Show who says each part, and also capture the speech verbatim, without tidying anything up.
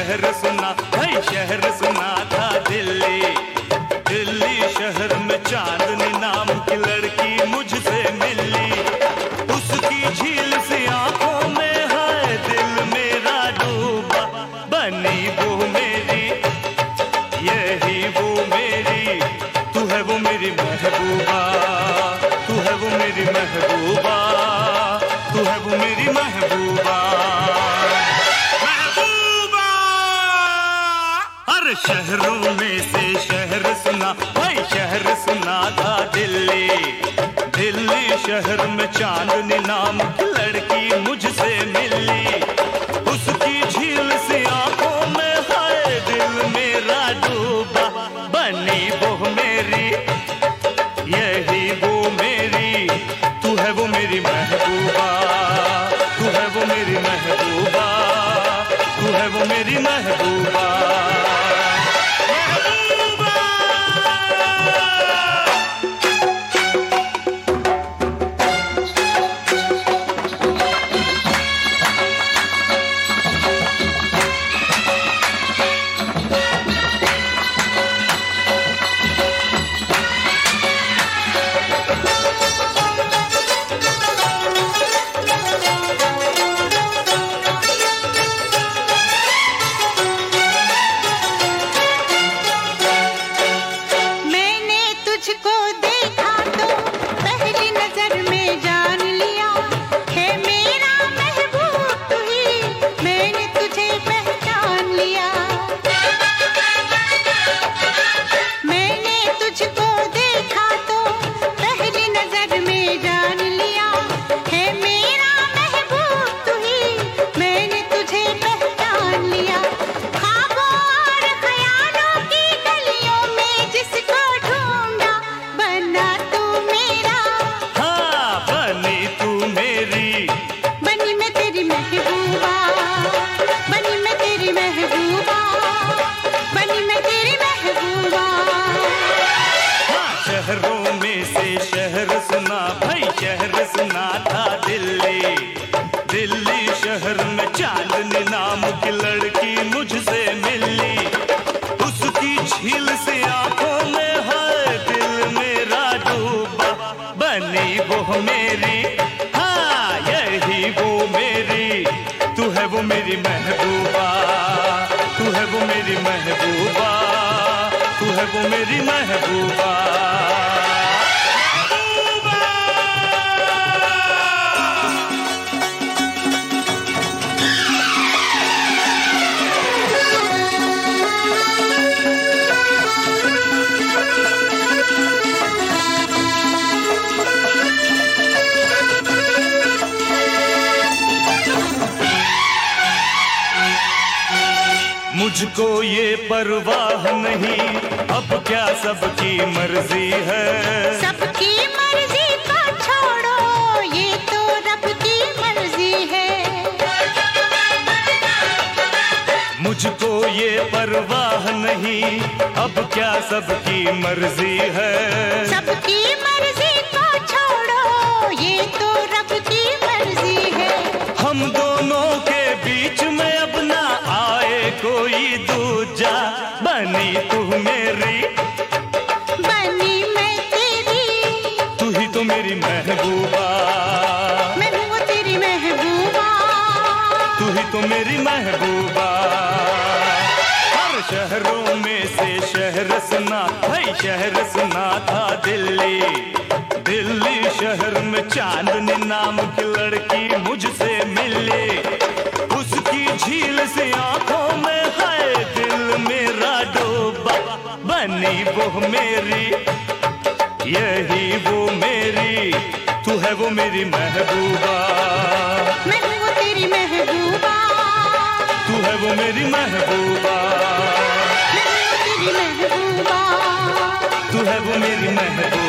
Speaker 1: शहर सुना, भाई शहर सुना था दिल्ली। दिल्ली शहर में चांदनी नाम की लड़की मुझसे मिली। उसकी झील सी आंखों में है दिल मेरा डूबा। बनी वो मेरी, यही वो मेरी, तू है वो मेरी महबूबा, तू है वो मेरी महबूबा, तू है वो मेरी महबूबा। महबूबा! हर शहरों में से शहर सुना, भाई शहर सुना था दिल्ली। दिल्ली शहर में चांदनी नाम की लड़की मुझसे मिली। उसकी झील सी आंखों में है दिल मेरा डूबा। बनी वो मेरी, यही वो मेरी, तू है वो मेरी महबूबा, तू है वो मेरी महबूबा, तू है वो मेरी महबूबा। शहरों में से शहर सुना, भाई शहर सुना था दिल्ली। दिल्ली शहर में चांदनी नाम की लड़की मुझसे मिली। उसकी झील से आंखों में है दिल मेरा डूबा। बनी वो मेरी, हाँ यही वो मेरी, तू है वो मेरी महबूबा, तू है वो मेरी महबूबा, तू है वो मेरी महबूबा। मुझको ये परवाह नहीं, अब क्या सबकी मर्जी है।
Speaker 2: सबकी मर्जी को छोड़ो, ये तो रब की मर्जी है।
Speaker 1: मुझको ये परवाह नहीं, अब क्या सबकी मर्जी है।
Speaker 2: सबकी मर्जी को छोड़ो, ये तो रब की मर्जी है।
Speaker 1: हम दोनों के बीच में अब ना आए कोई दूजा। बनी तू मेरी,
Speaker 2: बनी मैं तेरी,
Speaker 1: तू ही तो मेरी महबूबा,
Speaker 2: मैं भी वो तेरी महबूबा,
Speaker 1: तू ही तो मेरी महबूबा। हर शहरों में से शहर सुना, भाई शहर सुना था दिल्ली। दिल्ली शहर में चांदनी नाम की लड़की मुझसे मिली। उसकी झील से आंखों में है दिल मेरा डूबा। बनी वो मेरी, यही वो मेरी, तू है वो मेरी महबूबा,
Speaker 2: मैं भी वो तेरी महबूबा,
Speaker 1: तू है वो मेरी महबूबा,
Speaker 2: मैं भी वो तेरी महबूबा,
Speaker 1: तू है वो मेरी महबूबा।